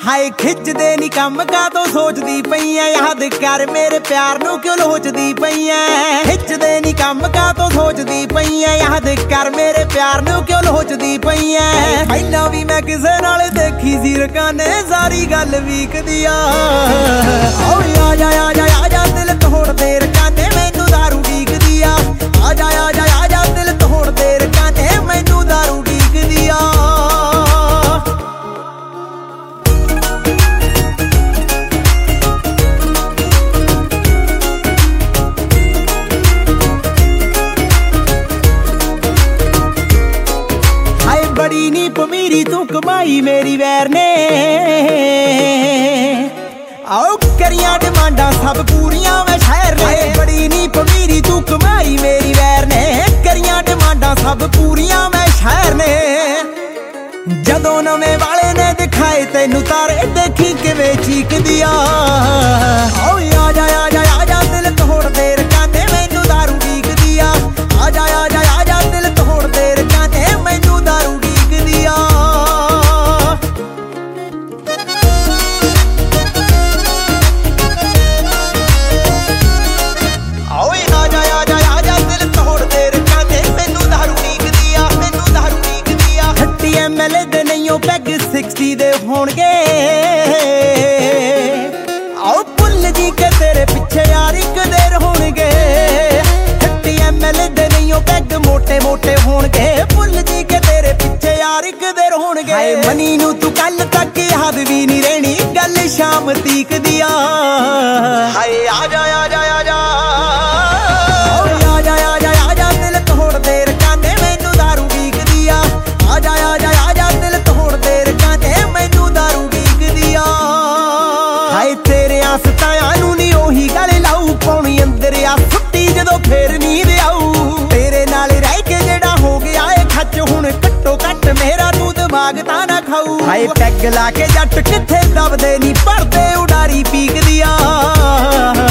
ਹਾਏ ਖਿੱਚਦੇ ਨੀ ਕੰਮ ਕਾਤੋਂ ਸੋਚਦੀ ਪਈ ਐ ਯਾਦ ਕਰ ਮੇਰੇ ਪਿਆਰ ਨੂੰ ਕਿਉਂ ਲੋਚਦੀ ਪਈ ਐ ਖਿੱਚਦੇ ਨੀ ਕੰਮ ਕਾਤੋਂ ਸੋਚਦੀ ਪਈ ਐ ਯਾਦ ਕਰ ਮੇਰੇ ਪਿਆਰ ਨੂੰ ਕਿਉਂ ਲੋਚਦੀ ਪਈ ਐ ਪਹਿਲਾਂ ਵੀ ਮੈਂ ਕਿਸੇ ਨਾਲ ਦੇਖੀ ਸੀ ਰਕਾਨੇ ਸਾਰੀ ਗੱਲ ਵੀਕਦੀ ਆ ਓ ਆ ਜਾ ਦਿਲ ਤੋੜਦੇ ਰਕਾਨੇ ਮੈਨੂੰ ਦਾਰੂ ਡੀਕਦੀ ਆ ਆ ਜਾ ਦਿਲ ਤੋੜਦੇ ਰਕਾਨੇ ਮੈਨੂੰ ਦਾਰੂ ਡੀਕਦੀ ਆ बड़ी नी पमीरी तू कमाई मेरी वैर ने आओ करियां डिमांडा सब पूरियां मैं शहर ने बड़ी नी पमीरी तू कमाई मेरी वैर ने करियां डिमांडा सब पूरियां मैं शहर ने जदों नवे वाले ने दिखाए तेनू तारे देखी किवें चीकदी आ आओ आ जा दिल तोड़ दे रकाने मैनू दारू ਡੀਕਦੀ आ जा दिल तोड़ दे रकाने मैनू दारू ਪੈਗ 60 ਦੇ ਹੋਣਗੇ ਆਓ ਭੁੱਲ ਜੀ ਕੇ ਤੇਰੇ ਪਿੱਛੇ ਯਾਰ ਇੱਕ ਦੇਰ ਹੋਣਗੇ 30 ml ਦੇ ਨਹੀਂ ਉਹ ਪੈਗ ਮੋਟੇ ਹੋਣਗੇ ਭੁੱਲ ਜੀ ਕੇ ਤੇਰੇ ਪਿੱਛੇ ਯਾਰ ਇੱਕ ਦੇਰ ਹੋਣਗੇ ਹਾਏ ਮਨੀ ਨੂੰ ਤੂੰ ਕੱਲ ਤੱਕ ਯਾਦ ਵੀ ਨਹੀਂ ਰਹਿਣੀ ਗੱਲ ਸ਼ਾਮ ਤੀਕ ਦੀ ਆ ਹਾਏ ਆ ਜਾ ਦਿਲ ਤੋੜਦੇ ਰਕਾਨੇ ਮੈਨੂੰ ਦਾਰੂ ਡੀਕਦੀ ਆ ਆ ਜਾ ਦਿਲ ਤੋੜਦੇ ਰਕਾਨੇ ਮੈਨੂੰ ਦਾਰੂ ਡੀਕਦੀ ਆ ਹਾਏ ਤੇਰੇ ਆਸਤਾਂ ਨੂੰ ਨੀ ਉਹੀ ਗੱਲ ਲਾਊ ਪੌਣੀ ਅੰਦਰ ਆ ਸੁੱਤੀ ਜਦੋਂ ਫੇਰ ਨੀਂਦ ਆਊ ਤੇਰੇ ਨਾਲ ਰਹਿ ਕੇ ਜਿਹੜਾ ਹੋ ਗਿਆ ਏ ਖੱਚ ਹੁਣ ਘੱਟੋ ਘੱਟ ਮੇਰਾ ਤੂੰ ਦਿਮਾਗ ਤਾਂ ਨਾ ਖਾਊ ਹਾਏ ਪੈਗ ਲਾ ਕੇ ਜੱਟ ਕਿੱਥੇ ਦਬਦੇ ਨੀ ਭਰਦੇ ਉਡਾਰੀ ਪੀਕਦੀ ਆ